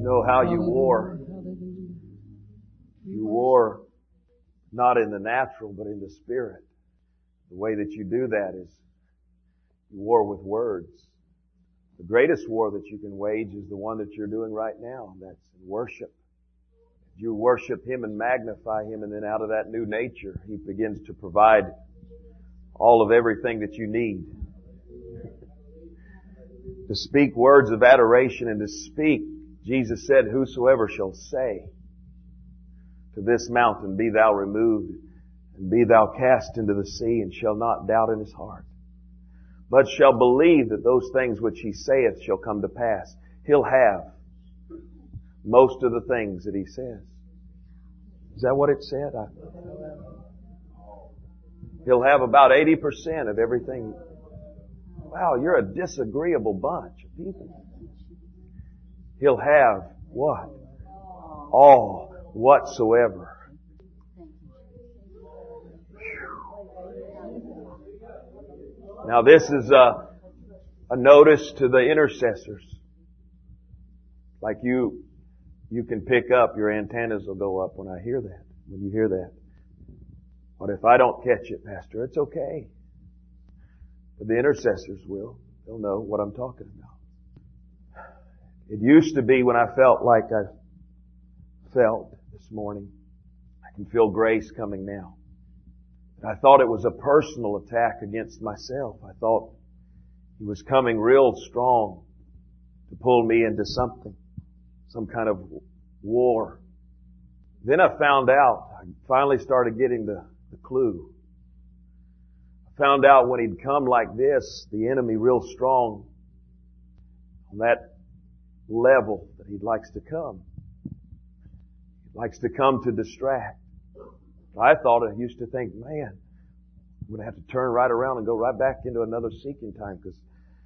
know how you war. You war not in the natural, but in the spirit. The way that you do that is you war with words. The greatest war that you can wage is the one that you're doing right now. That's worship. You worship Him and magnify Him, and then out of that new nature, He begins to provide all of everything that you need. To speak words of adoration and to speak, Jesus said, whosoever shall say to this mountain, be thou removed, and be thou cast into the sea, and shall not doubt in his heart, but shall believe that those things which he saith shall come to pass. He'll have most of the things that he says. Is that what it said? He'll have about 80% of everything. Wow, you're a disagreeable bunch of people. He'll have what? All whatsoever. Now this is a notice to the intercessors. Like you can pick up, your antennas will go up when I hear that, when you hear that. What if I don't catch it, Pastor? It's okay. But the intercessors will. They'll know what I'm talking about. It used to be when I felt like I felt this morning. I can feel grace coming now. I thought it was a personal attack against myself. I thought He was coming real strong to pull me into something, some kind of war. Then I found out, I finally started getting the clue. I found out when He'd come like this, the enemy real strong, on that level that he likes to come. He likes to come to distract. I used to think, man, I'm going to have to turn right around and go right back into another seeking time because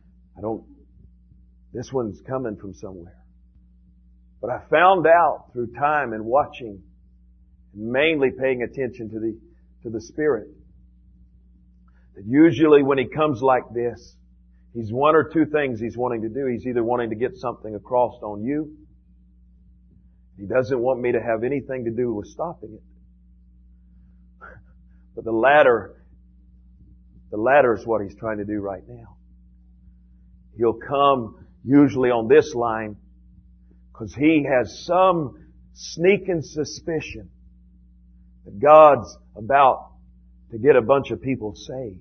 this one's coming from somewhere. But I found out through time and watching, and mainly paying attention to the Spirit, that usually when He comes like this, He's one or two things He's wanting to do. He's either wanting to get something across on you. He doesn't want me to have anything to do with stopping it. But the latter is what He's trying to do right now. He'll come usually on this line because He has some sneaking suspicion that God's about to get a bunch of people saved.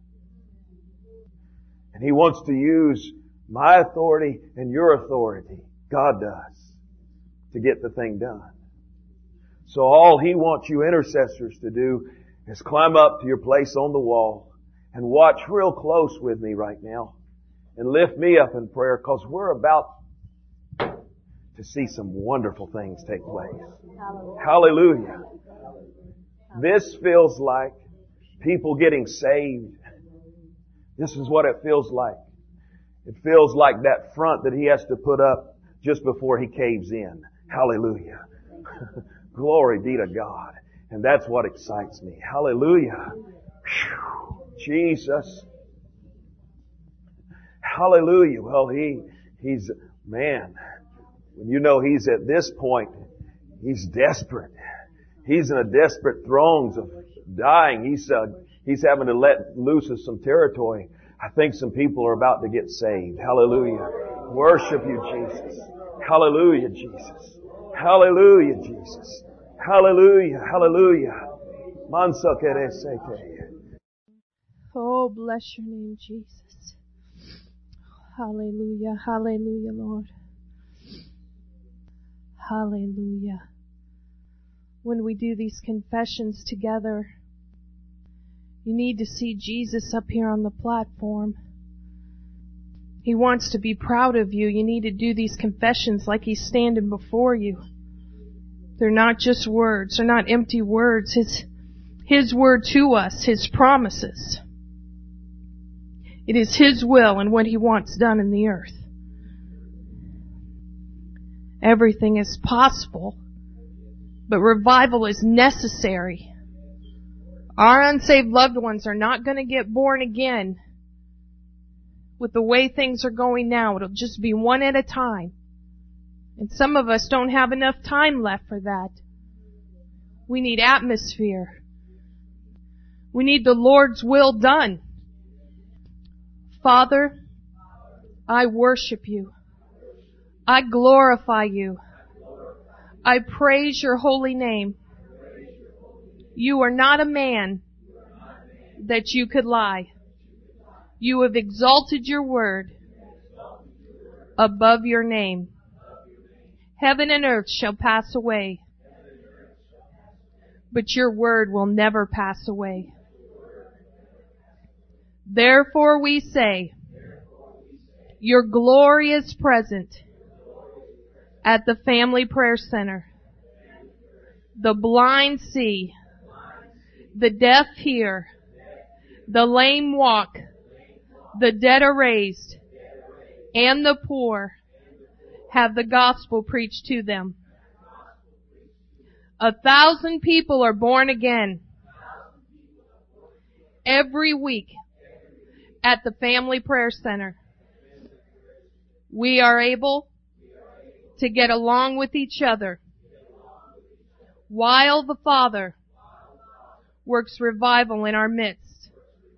And He wants to use my authority and your authority, God does, to get the thing done. So all He wants you intercessors to do is climb up to your place on the wall and watch real close with me right now and lift me up in prayer because we're about to see some wonderful things take place. Hallelujah. This feels like people getting saved. This is what it feels like. It feels like that front that He has to put up just before He caves in. Hallelujah. Glory be to God. And that's what excites me. Hallelujah. Whew. Jesus. Hallelujah. Well, He's, man, when you know He's at this point, He's desperate. He's in a desperate throes of dying. He's having to let loose of some territory. I think some people are about to get saved. Hallelujah. Worship You, Jesus. Hallelujah, Jesus. Hallelujah, Jesus. Hallelujah, hallelujah. Oh, bless Your name, Jesus. Hallelujah, hallelujah, Lord. Hallelujah. When we do these confessions together, you need to see Jesus up here on the platform. He wants to be proud of you. You need to do these confessions like He's standing before you. They're not just words. They're not empty words. His word to us, His promises. It is His will and what He wants done in the earth. Everything is possible, but revival is necessary. Our unsaved loved ones are not going to get born again with the way things are going now. It'll just be one at a time. And some of us don't have enough time left for that. We need atmosphere. We need the Lord's will done. Father, I worship you. I glorify you. I praise your holy name. You are not a man that you could lie. You have exalted your word above your name. Heaven and earth shall pass away, but your word will never pass away. Therefore we say, your glory is present at the Family Prayer Center. The blind see, the deaf hear, the lame walk, the dead are raised, and the poor have the gospel preached to them. 1,000 people are born again every week at the Family Prayer Center. We are able to get along with each other while the Father works revival in our midst.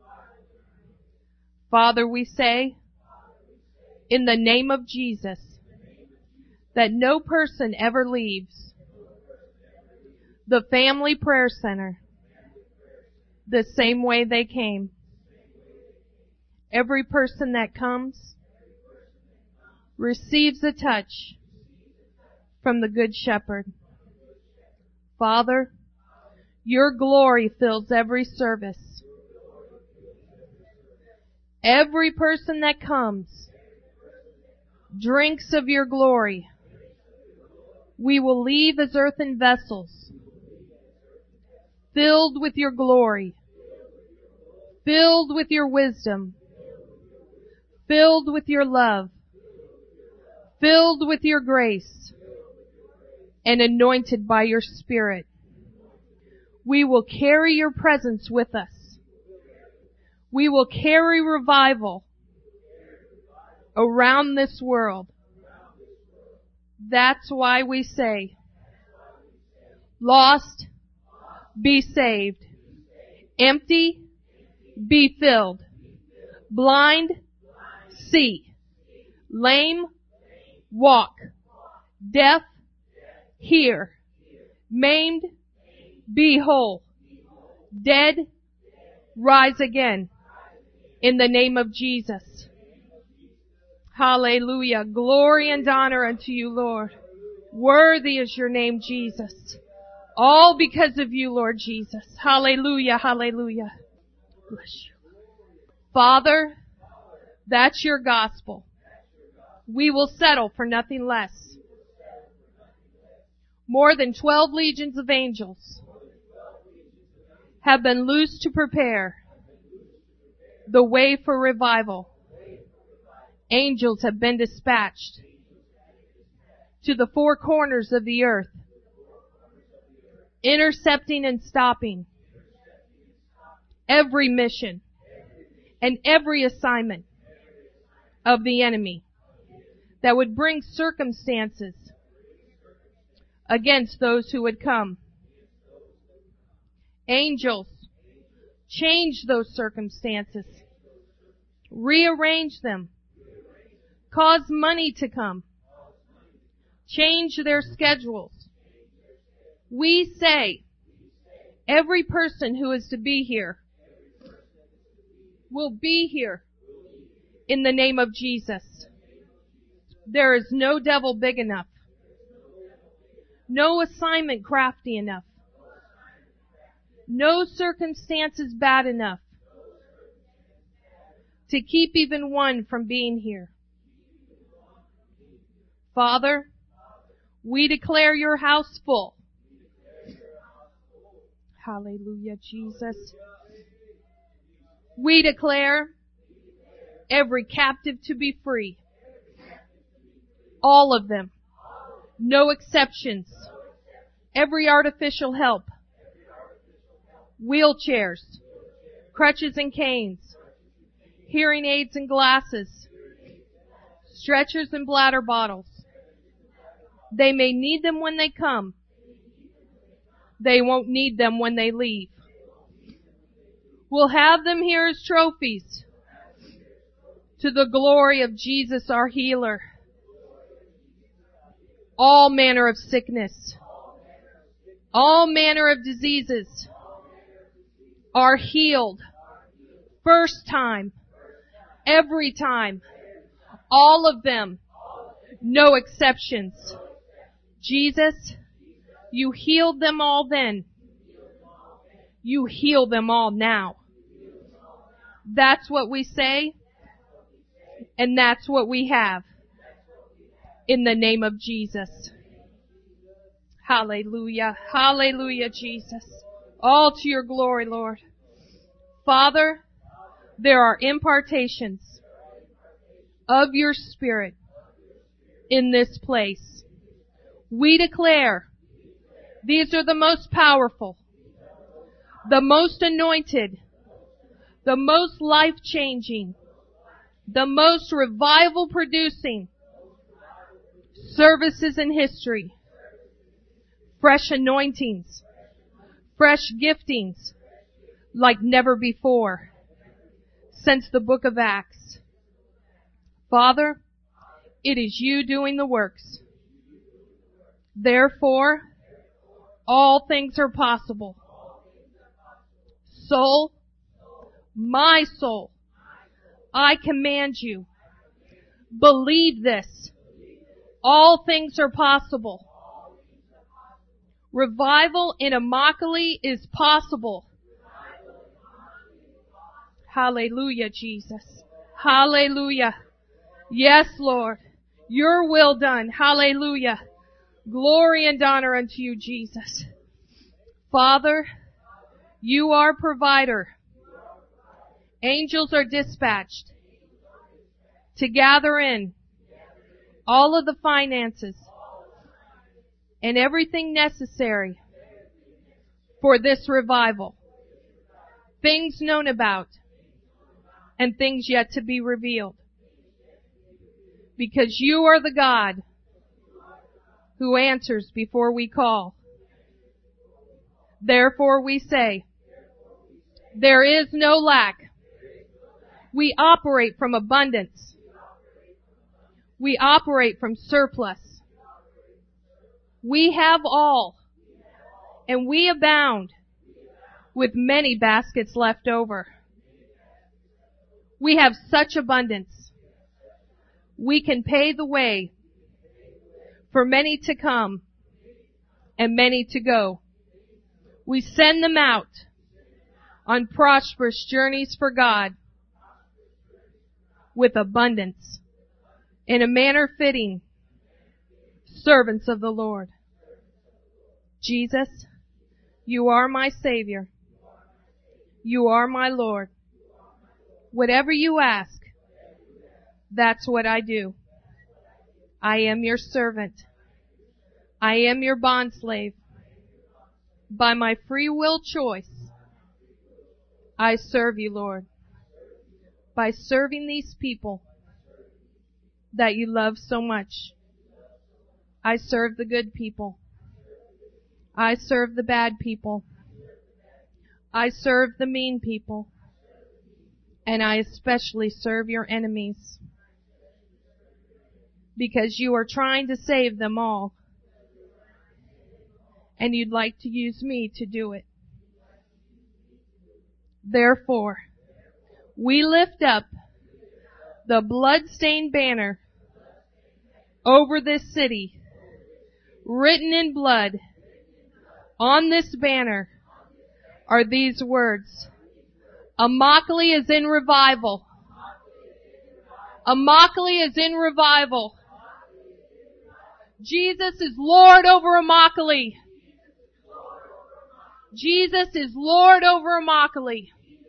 Father, we say, in the name of Jesus, that no person ever leaves the Family Prayer Center the same way they came. Every person that comes receives a touch from the Good Shepherd. Father, your glory fills every service. Every person that comes drinks of your glory. We will leave as earthen vessels, filled with your glory, filled with your wisdom, filled with your love, filled with your grace, and anointed by your Spirit. We will carry your presence with us. We will carry revival around this world. That's why we say, lost, be saved. Empty, be filled. Blind, see. Lame, walk. Deaf, hear. Maimed, be whole. Dead, rise again. In the name of Jesus. Hallelujah. Glory and honor unto you, Lord. Worthy is your name, Jesus. All because of you, Lord Jesus. Hallelujah. Hallelujah. Bless you. Father, that's your gospel. We will settle for nothing less. More than 12 legions of angels have been loosed to prepare the way for revival. Angels have been dispatched to the four corners of the earth, intercepting and stopping every mission and every assignment of the enemy that would bring circumstances against those who would come. Angels, change those circumstances. Rearrange them. Cause money to come. Change their schedules. We say every person who is to be here will be here in the name of Jesus. There is no devil big enough. No assignment crafty enough. No circumstances bad enough to keep even one from being here. Father, we declare your house full. Hallelujah, Jesus. We declare every captive to be free. All of them. No exceptions. Every artificial help. Wheelchairs. Crutches and canes. Hearing aids and glasses. Stretchers and bladder bottles. They may need them when they come. They won't need them when they leave. We'll have them here as trophies to the glory of Jesus, our healer. All manner of sickness, all manner of diseases are healed. First time, every time, all of them, no exceptions. Jesus, you healed them all then. You heal them all now. That's what we say, and that's what we have. In the name of Jesus. Hallelujah. Hallelujah, Jesus. All to your glory, Lord. Father, there are impartations of your Spirit in this place. We declare these are the most powerful, the most anointed, the most life-changing, the most revival-producing services in history. Fresh anointings, fresh giftings like never before since the book of Acts. Father, it is you doing the works. Therefore, all things are possible. Soul, my soul, I command you, believe this. All things are possible. Revival in Immokalee is possible. Hallelujah, Jesus. Hallelujah. Yes, Lord. Your will done. Hallelujah. Glory and honor unto you, Jesus. Father, you are provider. Angels are dispatched to gather in all of the finances and everything necessary for this revival. Things known about and things yet to be revealed. Because you are the God who answers before we call. Therefore we say, there is no lack. We operate from abundance. We operate from surplus. We have all, and we abound with many baskets left over. We have such abundance. We can pay the way for many to come and many to go. We send them out on prosperous journeys for God with abundance in a manner fitting servants of the Lord. Jesus, you are my Savior. You are my Lord. Whatever you ask, that's what I do. I am your servant. I am your bondslave. By my free will choice, I serve you, Lord. By serving these people that you love so much, I serve the good people. I serve the bad people. I serve the mean people. And I especially serve your enemies. Because you are trying to save them all. And you'd like to use me to do it. Therefore, we lift up the blood-stained banner over this city, written in blood. On this banner are these words: Immokalee is in revival. Immokalee is in revival. Jesus is Lord over Immokalee. Jesus is Lord over Immokalee.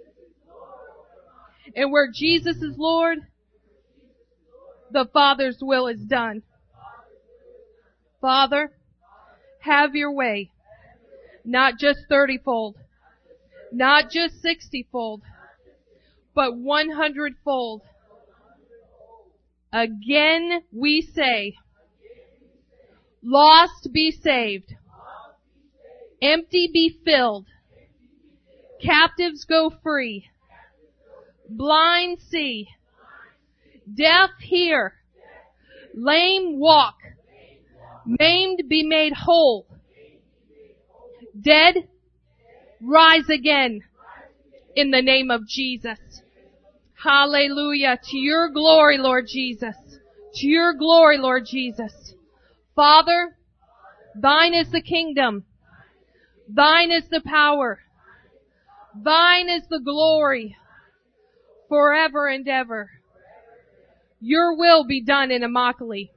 And where Jesus is Lord, the Father's will is done. Father, have your way. Not just 30-fold, not just 60-fold, but 100-fold. Again we say, Lost be saved. Empty be filled. Captives go free. Blind see. Deaf hear. Lame walk. Maimed be made whole. Dead rise again in the name of Jesus. Hallelujah. To your glory, Lord Jesus. To your glory, Lord Jesus. Father, thine is the kingdom. Thine is the power. Thine is the glory forever and ever. Your will be done in Immokalee,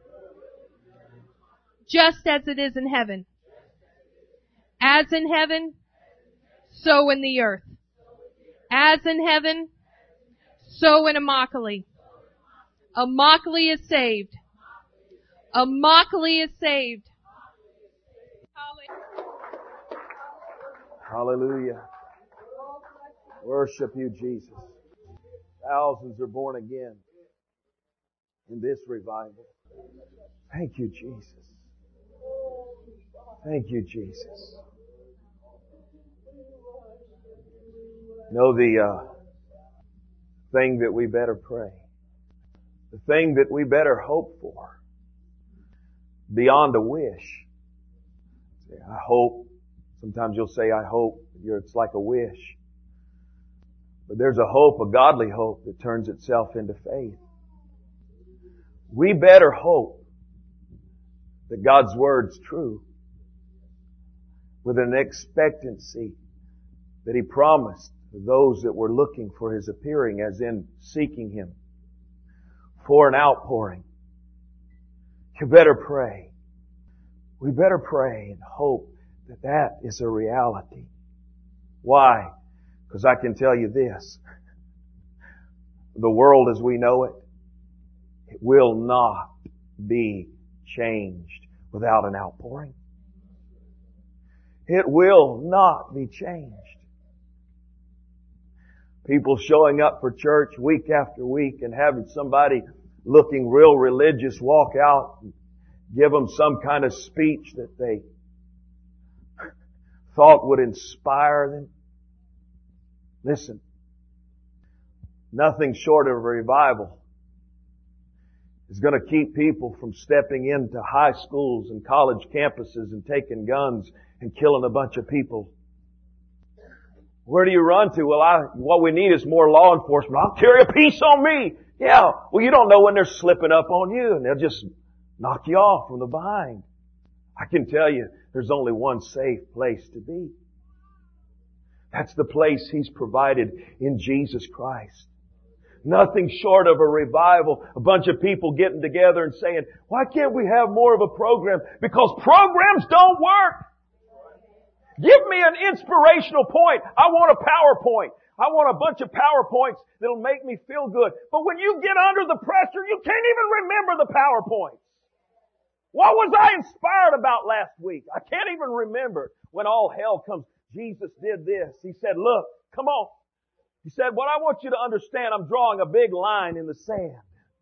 just as it is in heaven. As in heaven, so in the earth. As in heaven, so in Immokalee. Immokalee is saved. Immokalee is saved. Hallelujah. Worship you, Jesus. Thousands are born again in this revival. Thank you, Jesus. Thank you, Jesus. Know the thing that we better pray. The thing that we better hope for. Beyond a wish. I hope. Sometimes you'll say, I hope. It's like a wish. But there's a hope, a godly hope, that turns itself into faith. We better hope that God's Word's true with an expectancy that He promised to those that were looking for His appearing, as in seeking Him for an outpouring. You better pray. We better pray and hope that that is a reality. Why? Because I can tell you this. The world as we know it, it will not be changed without an outpouring. It will not be changed. People showing up for church week after week and having somebody looking real religious walk out and give them some kind of speech that they thought would inspire them. Listen, nothing short of a revival is going to keep people from stepping into high schools and college campuses and taking guns and killing a bunch of people. Where do you run to? Well, what we need is more law enforcement. I'll carry a piece on me. Yeah, well, you don't know when they're slipping up on you, and they'll just knock you off from the behind. I can tell you, there's only one safe place to be. That's the place He's provided in Jesus Christ. Nothing short of a revival, a bunch of people getting together and saying, why can't we have more of a program? Because programs don't work. Give me an inspirational point. I want a PowerPoint. I want a bunch of PowerPoints that'll make me feel good. But when you get under the pressure, you can't even remember the PowerPoints. What was I inspired about last week? I can't even remember. When all hell comes, Jesus did this. He said, look, come on. He said, what I want you to understand, I'm drawing a big line in the sand.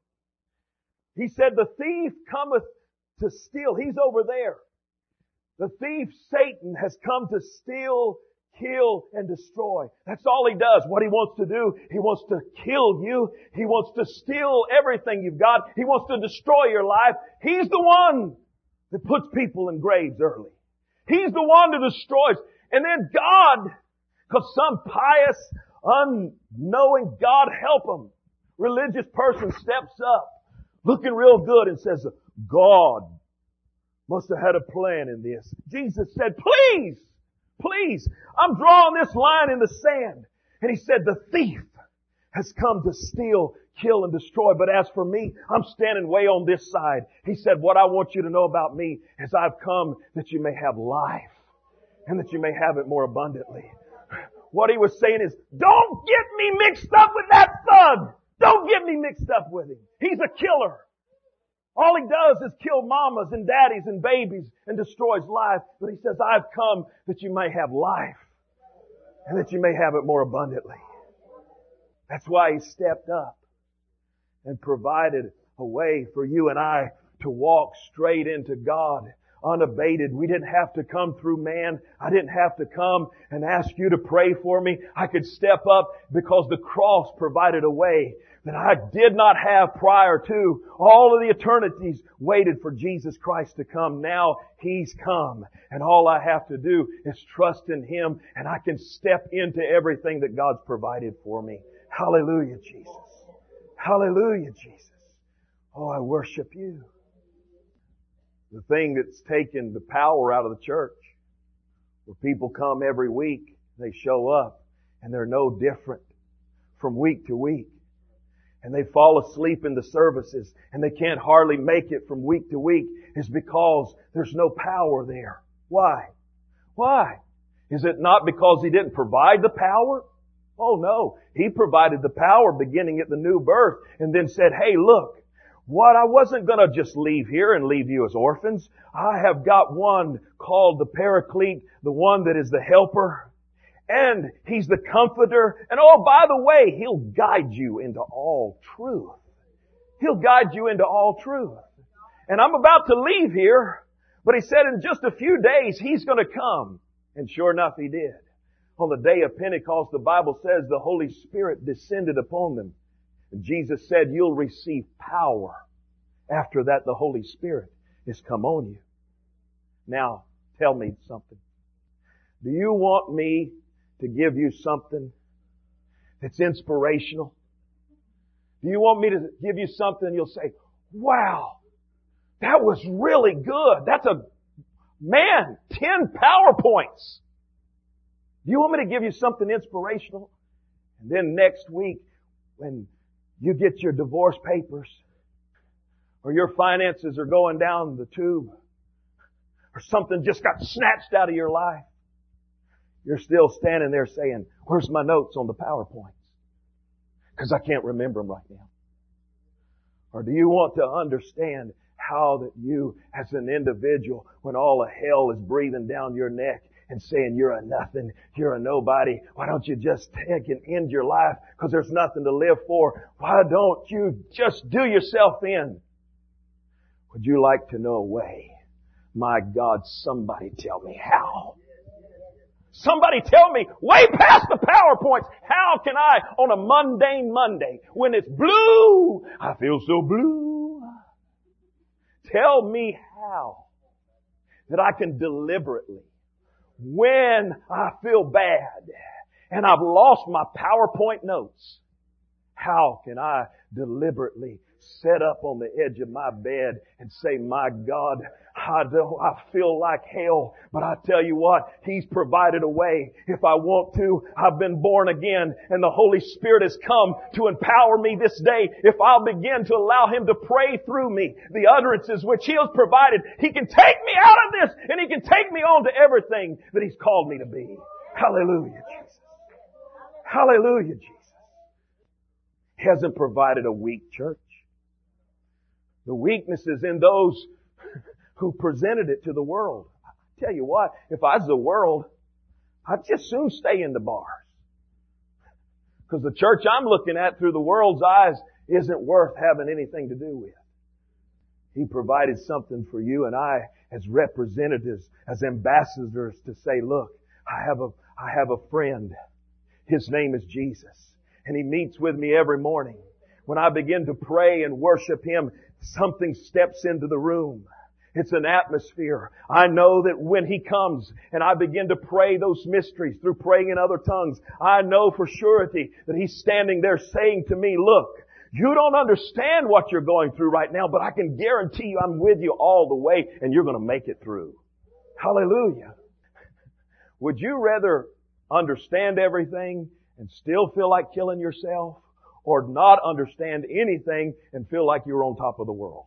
He said, the thief cometh to steal. He's over there. The thief, Satan, has come to steal, kill, and destroy. That's all he does. What he wants to do, he wants to kill you. He wants to steal everything you've got. He wants to destroy your life. He's the one that puts people in graves early. He's the one that destroys. And then God, because some pious, unknowing, God help him, religious person steps up, looking real good and says, God must have had a plan in this. Jesus said, please, I'm drawing this line in the sand. And He said, the thief has come to steal, kill, and destroy. But as for me, I'm standing way on this side. He said, what I want you to know about me is I've come that you may have life and that you may have it more abundantly. What He was saying is, don't get me mixed up with that thug. Don't get me mixed up with him. He's a killer. All he does is kill mamas and daddies and babies and destroys life. But He says, I've come that you may have life and that you may have it more abundantly. That's why He stepped up and provided a way for you and I to walk straight into God. unabated. We didn't have to come through man. I didn't have to come and ask you to pray for me. I could step up because the cross provided a way that I did not have prior to. All of the eternities waited for Jesus Christ to come. Now He's come. And all I have to do is trust in Him, and I can step into everything that God's provided for me. Hallelujah, Jesus. Hallelujah, Jesus. Oh, I worship You. The thing that's taken the power out of the church, where people come every week, they show up, and they're no different from week to week. And they fall asleep in the services, and they can't hardly make it from week to week, is because there's no power there. Why? Why? Is it not because He didn't provide the power? Oh no. He provided the power beginning at the new birth, and then said, hey, look, what I wasn't going to just leave here and leave you as orphans. I have got one called the Paraclete, the one that is the helper. And He's the comforter. And oh, by the way, He'll guide you into all truth. He'll guide you into all truth. And I'm about to leave here, but He said in just a few days He's going to come. And sure enough, He did. On the day of Pentecost, the Bible says the Holy Spirit descended upon them. And Jesus said, you'll receive power. After that, the Holy Spirit is come on you. Now, tell me something. Do you want me to give you something that's inspirational? Do you want me to give you something you'll say, wow, that was really good. That's 10 PowerPoints. Do you want me to give you something inspirational? And then next week, when you get your divorce papers, or your finances are going down the tube, or something just got snatched out of your life, you're still standing there saying, where's my notes on the PowerPoints? Because I can't remember them right now. Or do you want to understand how that you, as an individual, when all of hell is breathing down your neck and saying you're a nothing, you're a nobody, why don't you just take and end your life because there's nothing to live for? Why don't you just do yourself in? Would you like to know a way? My God, somebody tell me how. Somebody tell me, way past the PowerPoints, how can I, on a mundane Monday, when it's blue, I feel so blue. Tell me how that I can deliberately, when I feel bad and I've lost my PowerPoint notes, how can I deliberately set up on the edge of my bed and say, my God, I feel like hell, but I tell you what, He's provided a way. If I want to, I've been born again, and the Holy Spirit has come to empower me this day. If I'll begin to allow Him to pray through me, the utterances which He has provided, He can take me out of this, and He can take me on to everything that He's called me to be. Hallelujah, Jesus. Hallelujah, Jesus. He hasn't provided a weak church. The weakness is in those who presented it to the world. I tell you what, if I was the world, I'd just soon stay in the bars. Because the church I'm looking at through the world's eyes isn't worth having anything to do with. He provided something for you and I as representatives, as ambassadors to say, look, I have a friend. His name is Jesus. And He meets with me every morning. When I begin to pray and worship Him, something steps into the room. It's an atmosphere. I know that when He comes and I begin to pray those mysteries through praying in other tongues, I know for surety that He's standing there saying to me, look, you don't understand what you're going through right now, but I can guarantee you I'm with you all the way and you're going to make it through. Hallelujah. Would you rather understand everything and still feel like killing yourself, or not understand anything and feel like you're on top of the world?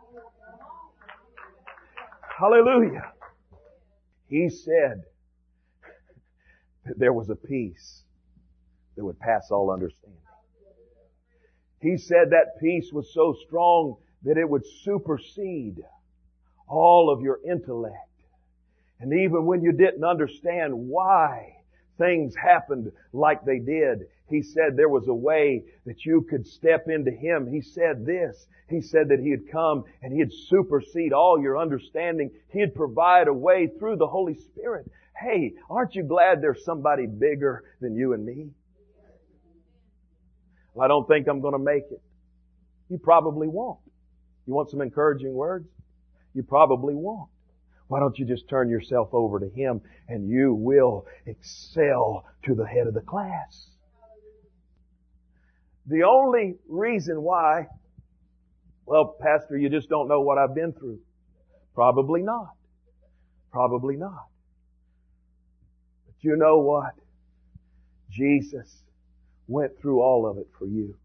Hallelujah. He said that there was a peace that would pass all understanding. He said that peace was so strong that it would supersede all of your intellect. And even when you didn't understand why things happened like they did. He said there was a way that you could step into Him. He said this. He said that He'd come and He'd supersede all your understanding. He'd provide a way through the Holy Spirit. Hey, aren't you glad there's somebody bigger than you and me? Well, I don't think I'm going to make it. You probably won't. You want some encouraging words? You probably won't. Why don't you just turn yourself over to Him and you will excel to the head of the class? The only reason why, well, Pastor, you just don't know what I've been through. Probably not. Probably not. But you know what? Jesus went through all of it for you.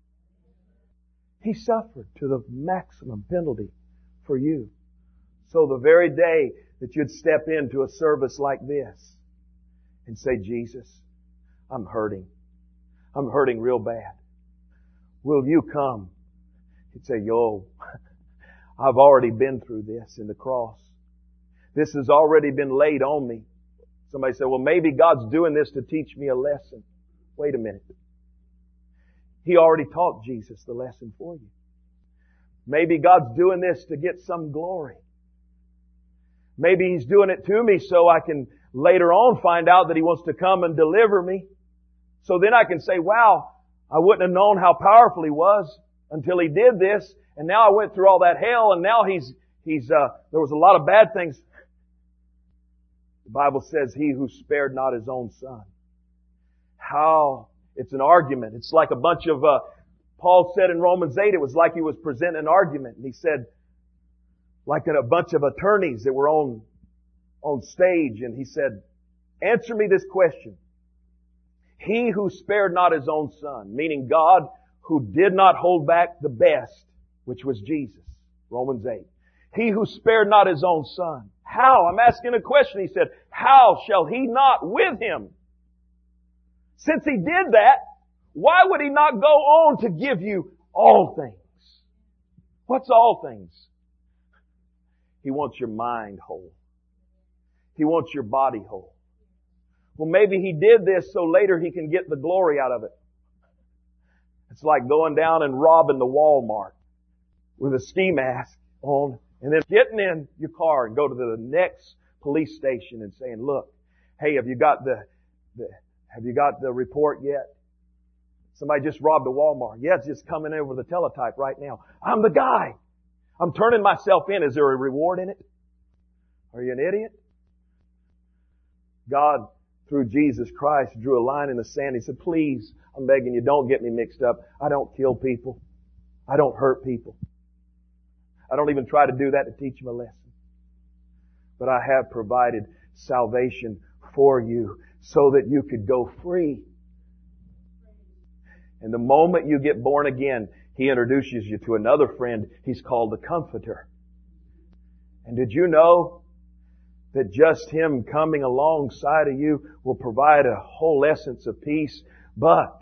He suffered to the maximum penalty for you. So the very day that you'd step into a service like this and say, Jesus, I'm hurting. I'm hurting real bad. Will you come? He'd say, yo, I've already been through this in the cross. This has already been laid on me. Somebody said, well, maybe God's doing this to teach me a lesson. Wait a minute. He already taught Jesus the lesson for you. Maybe God's doing this to get some glory. Maybe He's doing it to me so I can later on find out that He wants to come and deliver me. So then I can say, wow, I wouldn't have known how powerful He was until He did this. And now I went through all that hell and now there was a lot of bad things. The Bible says, He who spared not His own Son. How? It's an argument. It's like a bunch of, Paul said in Romans 8, it was like he was presenting an argument. And he said, like a bunch of attorneys that were on stage. And he said, answer me this question. He who spared not His own Son, meaning God who did not hold back the best, which was Jesus. Romans 8. He who spared not His own Son. How? I'm asking a question. He said, how shall He not with Him? Since He did that, why would He not go on to give you all things? What's all things? He wants your mind whole. He wants your body whole. Well, maybe He did this so later He can get the glory out of it. It's like going down and robbing the Walmart with a ski mask on and then getting in your car and go to the next police station and saying, look, hey, have you got the report yet? Somebody just robbed a Walmart. Yeah, it's just coming over the teletype right now. I'm the guy. I'm turning myself in. Is there a reward in it? Are you an idiot? God, through Jesus Christ, drew a line in the sand. He said, please, I'm begging you, don't get me mixed up. I don't kill people. I don't hurt people. I don't even try to do that to teach them a lesson. But I have provided salvation for you so that you could go free. And the moment you get born again, He introduces you to another friend. He's called the Comforter. And did you know that just Him coming alongside of you will provide a whole essence of peace? But,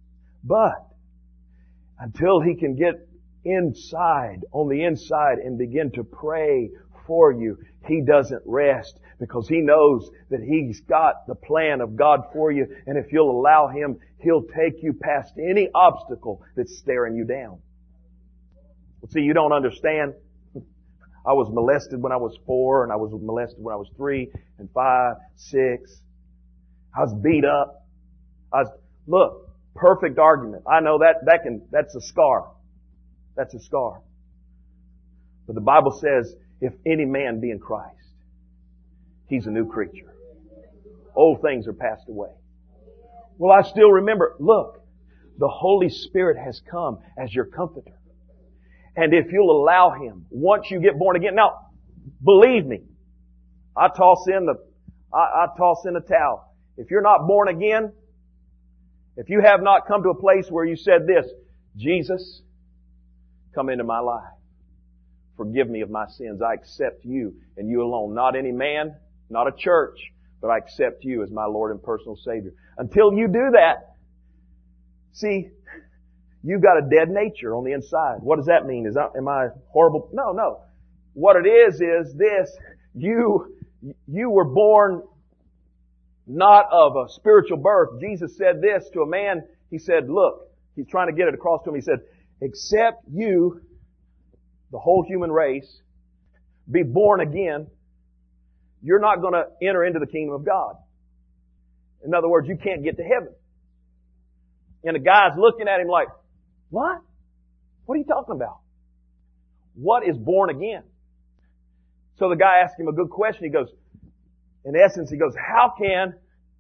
until He can get on the inside and begin to pray for you, He doesn't rest because He knows that He's got the plan of God for you. And if you'll allow Him, He'll take you past any obstacle that's staring you down. Well, see, you don't understand. I was molested when I was 4 and I was molested when I was 3 and 5, 6. I was beat up. Look, perfect argument. I know that's a scar. That's a scar. But the Bible says, if any man be in Christ, he's a new creature. Old things are passed away. Well, I still remember, look, the Holy Spirit has come as your comforter. And if you'll allow Him, once you get born again, now, believe me, I toss in the towel. If you're not born again, if you have not come to a place where you said this, Jesus, come into my life. Forgive me of my sins. I accept You and You alone. Not any man, not a church, but I accept You as my Lord and personal Savior. Until you do that, see, you've got a dead nature on the inside. What does that mean? Am I horrible? No. What it is this. You were born not of a spiritual birth. Jesus said this to a man. He said, look, he's trying to get it across to him. He said, except you, the whole human race, be born again, you're not going to enter into the kingdom of God. In other words, you can't get to heaven. And the guy's looking at him like, what? What are you talking about? What is born again? So the guy asked him a good question. He goes, in essence, he goes, how can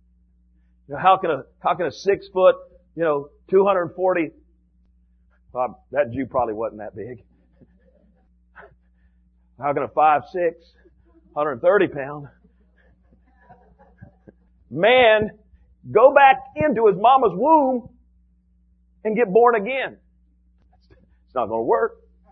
a 6 foot, 240, that Jew probably wasn't that big. How can a 5'6", 130 pound man go back into his mama's womb and get born again? It's not going to work.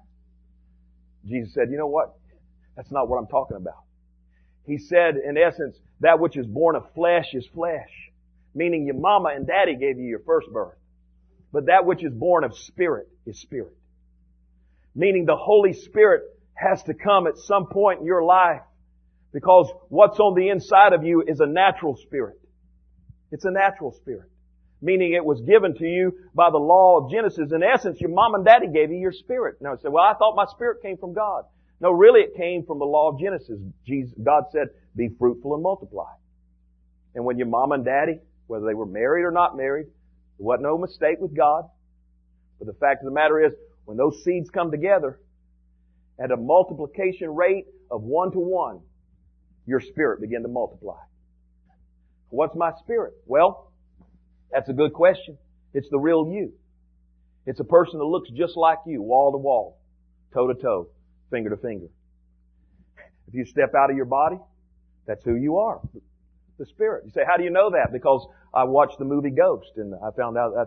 Jesus said, you know what? That's not what I'm talking about. He said, in essence, that which is born of flesh is flesh. Meaning your mama and daddy gave you your first birth. But that which is born of spirit is spirit. Meaning the Holy Spirit has to come at some point in your life, because what's on the inside of you is a natural spirit. It's a natural spirit. Meaning it was given to you by the law of Genesis. In essence, your mom and daddy gave you your spirit. Now you say, well, I thought my spirit came from God. No, really it came from the law of Genesis. God said, be fruitful and multiply. And when your mom and daddy, whether they were married or not married, there wasn't no mistake with God. But the fact of the matter is, when those seeds come together at a multiplication rate of 1-to-1, your spirit began to multiply. What's my spirit? Well, that's a good question. It's the real you. It's a person that looks just like you, wall to wall, toe to toe, finger to finger. If you step out of your body, that's who you are. The spirit. You say, how do you know that? Because I watched the movie Ghost and I found out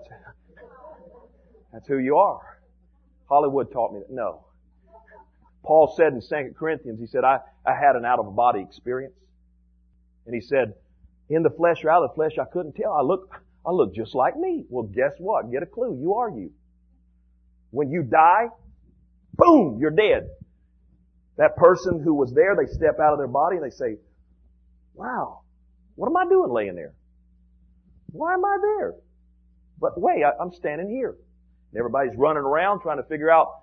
that's who you are. Hollywood taught me that. No. Paul said in 2 Corinthians, he said, I had an out-of-body experience. And he said, in the flesh or out of the flesh, I couldn't tell. I look just like me. Well, guess what? Get a clue. You are you. When you die, boom, you're dead. That person who was there, they step out of their body and they say, wow, what am I doing laying there? Why am I there? But wait, I'm standing here. And everybody's running around trying to figure out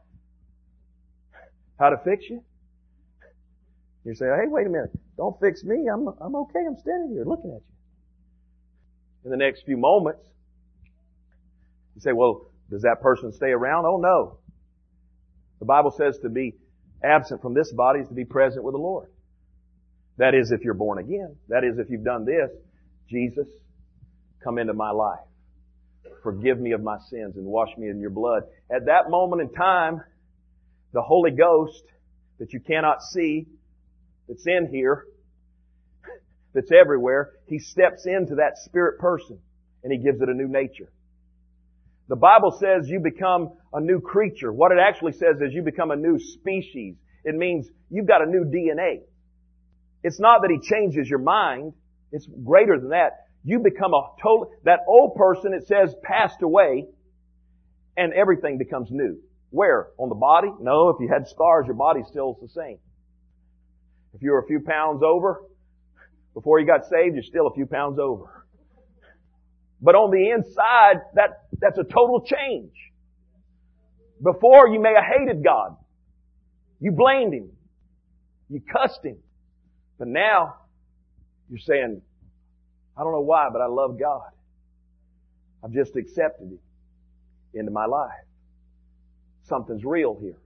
how to fix you. You say, hey, wait a minute. Don't fix me. I'm okay. I'm standing here looking at you. In the next few moments, you say, well, does that person stay around? Oh, no. The Bible says to be absent from this body is to be present with the Lord. That is if you're born again. That is if you've done this. Jesus, come into my life. Forgive me of my sins and wash me in your blood. At that moment in time, the Holy Ghost that you cannot see, that's in here, that's everywhere, He steps into that spirit person and He gives it a new nature. The Bible says you become a new creature. What it actually says is you become a new species. It means you've got a new DNA. It's not that He changes your mind. It's greater than that. You become that old person, it says, passed away, and everything becomes new. Where? On the body? No, if you had scars, your body still is the same. If you were a few pounds over, before you got saved, you're still a few pounds over. But on the inside, that's a total change. Before, you may have hated God. You blamed Him. You cussed Him. But now, you're saying, I don't know why, but I love God. I've just accepted Him into my life. Something's real here.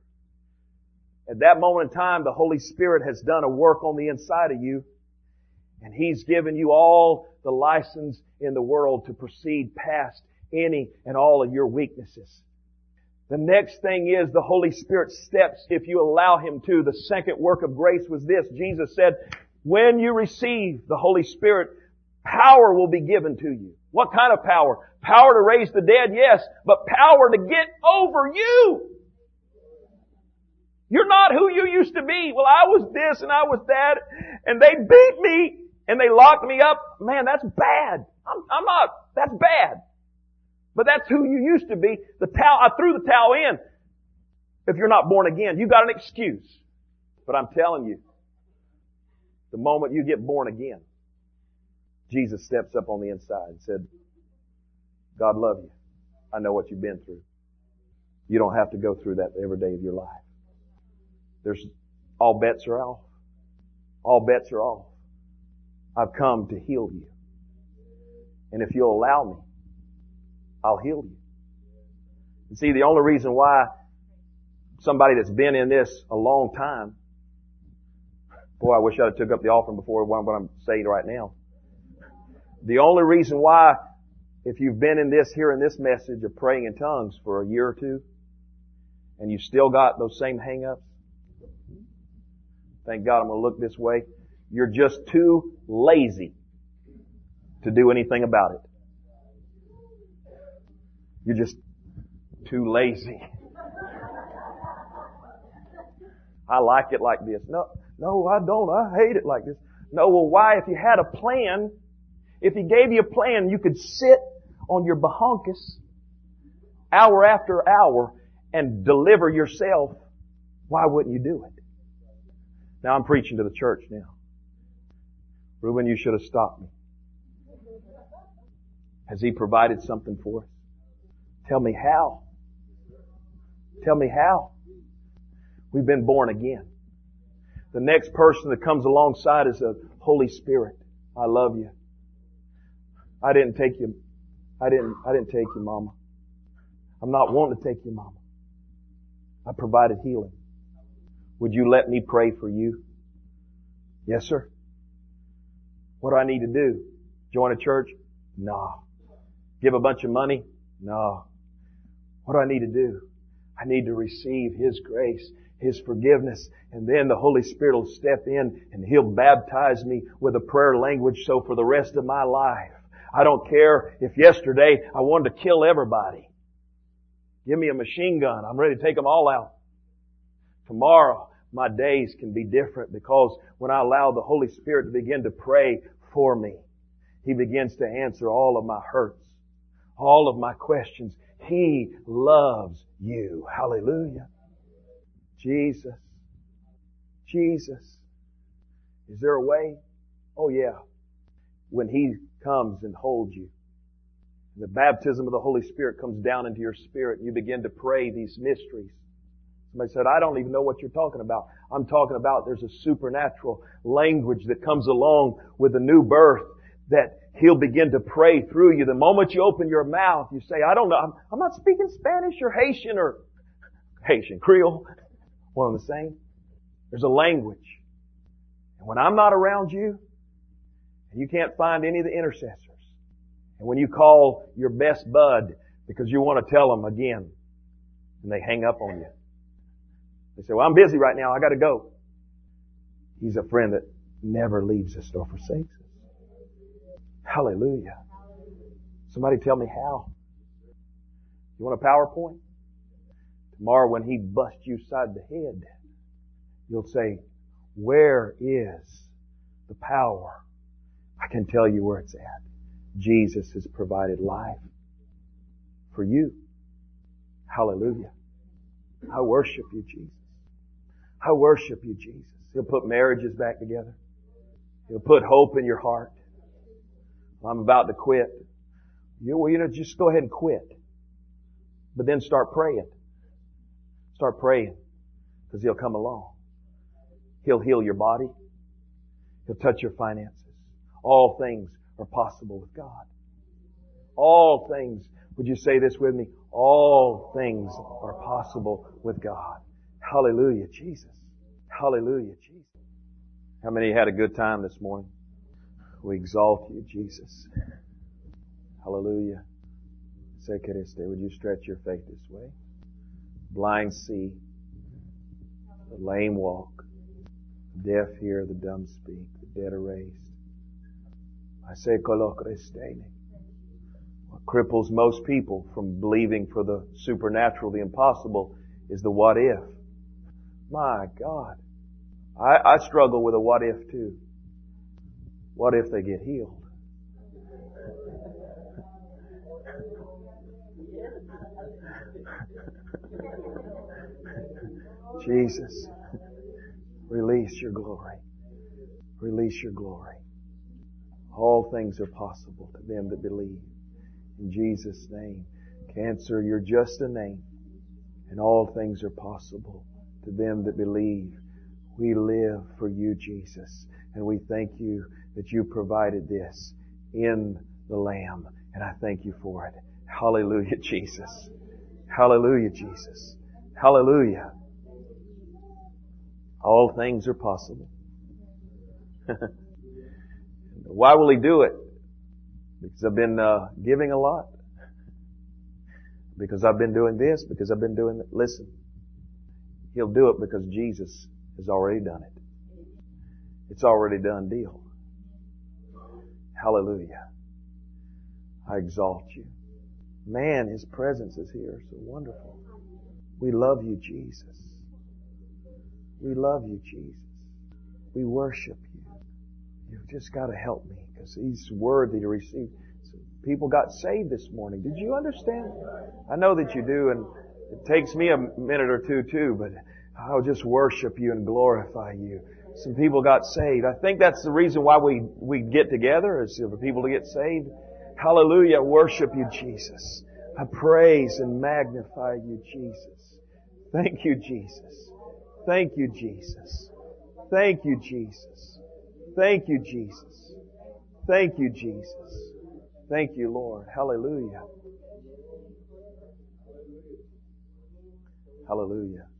At that moment in time, the Holy Spirit has done a work on the inside of you, and He's given you all the license in the world to proceed past any and all of your weaknesses. The next thing is the Holy Spirit steps if you allow Him to. The second work of grace was this. Jesus said, when you receive the Holy Spirit, power will be given to you. What kind of power? Power to raise the dead, yes, but power to get over you. You're not who you used to be. Well, I was this and I was that, and they beat me and they locked me up. Man, that's bad. I'm not. That's bad. But that's who you used to be. I threw the towel in. If you're not born again, you got an excuse. But I'm telling you, the moment you get born again, Jesus steps up on the inside and said, God love you. I know what you've been through. You don't have to go through that every day of your life. All bets are off. All bets are off. I've come to heal you. And if you'll allow me, I'll heal you. And see, the only reason why somebody that's been in this a long time, boy, I wish I'd have took up the offering before what I'm saying right now. The only reason why, if you've been in this, hearing this message of praying in tongues for a year or two, and you've still got those same hang-ups, thank God I'm going to look this way. You're just too lazy to do anything about it. You're just too lazy. I like it like this. No, I don't. I hate it like this. No, well, why? If you had a plan, if He gave you a plan, you could sit on your bahonkus hour after hour and deliver yourself. Why wouldn't you do it? Now I'm preaching to the church now. Reuben, you should have stopped me. Has He provided something for us? Tell me how. Tell me how. We've been born again. The next person that comes alongside is the Holy Spirit. I love you. I didn't take you. I didn't take you, Mama. I'm not wanting to take you, Mama. I provided healing. Would you let me pray for you? Yes, sir. What do I need to do? Join a church? No. Give a bunch of money? No. What do I need to do? I need to receive His grace, His forgiveness, and then the Holy Spirit will step in and He'll baptize me with a prayer language so for the rest of my life. I don't care if yesterday I wanted to kill everybody. Give me a machine gun. I'm ready to take them all out. Tomorrow, my days can be different because when I allow the Holy Spirit to begin to pray for me, He begins to answer all of my hurts, all of my questions. He loves you. Hallelujah. Jesus. Jesus. Is there a way? Oh yeah. When He comes and holds you, the baptism of the Holy Spirit comes down into your spirit and you begin to pray these mysteries. Somebody said, I don't even know what you're talking about. I'm talking about there's a supernatural language that comes along with the new birth that He'll begin to pray through you. The moment you open your mouth, you say, I don't know, I'm not speaking Spanish or Haitian, Creole, one and the same. There's a language. And when I'm not around you, and you can't find any of the intercessors, and when you call your best bud because you want to tell them again, and they hang up on you. They say, well, I'm busy right now. I got to go. He's a friend that never leaves us nor forsakes us. Hallelujah. Somebody tell me how. You want a PowerPoint? Tomorrow when He busts you side the head, you'll say, where is the power? I can tell you where it's at. Jesus has provided life for you. Hallelujah. I worship you, Jesus. I worship you, Jesus. He'll put marriages back together. He'll put hope in your heart. I'm about to quit. Just go ahead and quit. But then start praying. Start praying. Because He'll come along. He'll heal your body. He'll touch your finances. All things are possible with God. All things. Would you say this with me? All things are possible with God. Hallelujah, Jesus. Hallelujah, Jesus. How many had a good time this morning? We exalt you, Jesus. Hallelujah. Would you stretch your faith this way? Blind see, the lame walk, the deaf hear, the dumb speak, the dead are raised. What cripples most people from believing for the supernatural, the impossible, is the what if. My God. I struggle with a what if too. What if they get healed? Jesus, release your glory. Release your glory. All things are possible to them that believe. In Jesus' name. Cancer, you're just a name. And all things are possible to them that believe. We live for you, Jesus. And we thank you that you provided this in the Lamb. And I thank you for it. Hallelujah, Jesus. Hallelujah, Jesus. Hallelujah. All things are possible. Why will He do it? Because I've been giving a lot. Because I've been doing this. Because I've been doing that. Listen. He'll do it because Jesus has already done it. It's already done deal. Hallelujah. I exalt you. Man, His presence is here. So wonderful. We love you, Jesus. We love you, Jesus. We worship you. You've just got to help me because He's worthy to receive. People got saved this morning. Did you understand? I know that you do, and it takes me a minute or two too, but I'll just worship you and glorify you. Some people got saved. I think that's the reason why we get together, is for people to get saved. Hallelujah. I worship you, Jesus. I praise and magnify you, Jesus. Thank you, Jesus. Thank you, Jesus. Thank you, Jesus. Thank you, Jesus. Thank you, Jesus. Thank you, Lord. Hallelujah. Hallelujah.